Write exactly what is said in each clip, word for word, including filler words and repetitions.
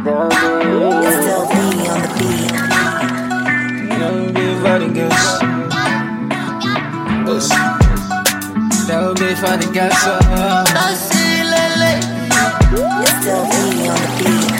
It's still me on the beat. Never be fighting girls. Never be fighting girls. It's still me on the beat.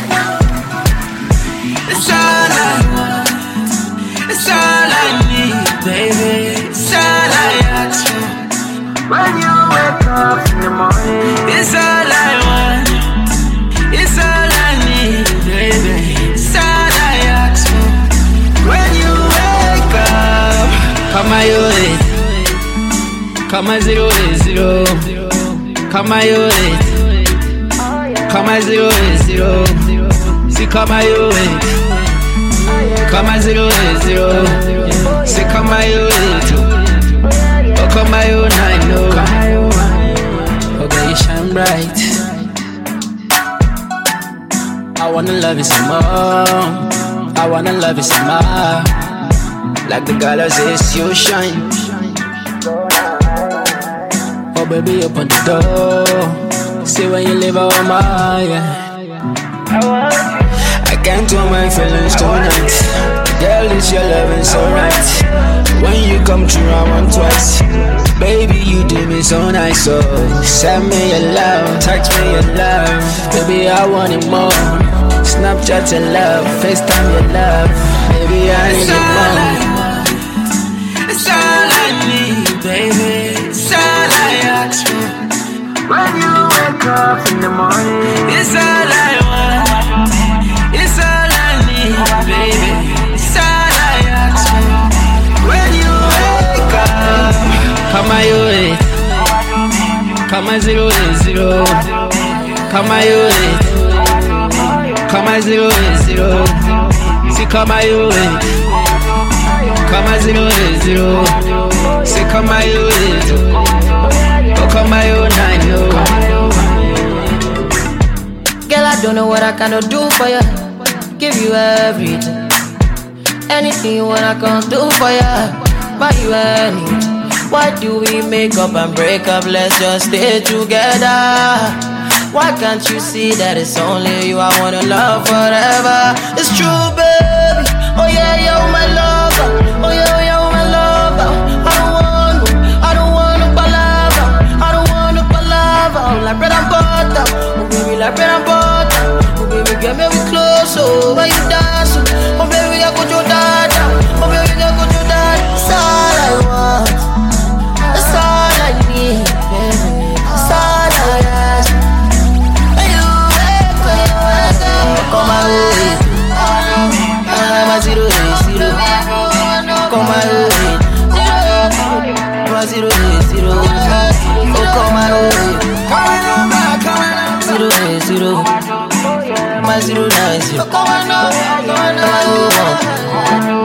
It's all I want. It's all I need, baby. It's all I ask for. When you wake up in the morning, it's all I want. It's all I need, baby. It's all I ask for. When you wake up, come on, you it. Come on, zero is zero. Come on, you it. Come on, zero is zero. See, come on, you it. Come on, zero is zero. See, come on, you it. Oh, come on, you nine, no. Okay, you shine bright. I wanna love you some more. I wanna love you some more. Like the galaxies, you shine. Oh, baby, open the door. See when you leave out my yeah. I can't do my feelings tonight. Girl, it's your loving so right. When you come through, I want twice. Baby, you do me so nice. So send me your love, text me your love. Baby, I want it more. Snapchat your love, FaceTime your love. Baby, I need it more. It's all I need, baby. It's all I ask for. When you wake up in the morning, it's all I want. It's all I need, baby. It's all I ask for. When you wake up, come on, you it. Come on, zero is zero. Come on, you it. Come on, zero is zero. See, come on, you it. Come on, zero is zero. See, come on, you it. Oh, come on, you nine, no. Girl, I don't know what I can do for you. Give you everything. Anything you want, I can do for you. Buy you anything. Why do we make up and break up? Let's just stay together. Why can't you see that it's only you I wanna love forever? It's true, baby. Oh yeah, you're my lover. Oh yeah, oh yeah, my lover. I don't want no, I don't want no palava. I don't want no palava. Like bread and butter. Oh baby, like bread and butter. Oh baby, get me we close. Oh, why you dance? Oh baby, I go to dada. Oh baby, I go to dada. That's all I want. That's all I need, baby. That's all I ask. Come my way, I'm a zero zero. Come my way, I'm a zero zero. Oh, come my way, zero zero. My zero nine zero. Come on, come on, come on.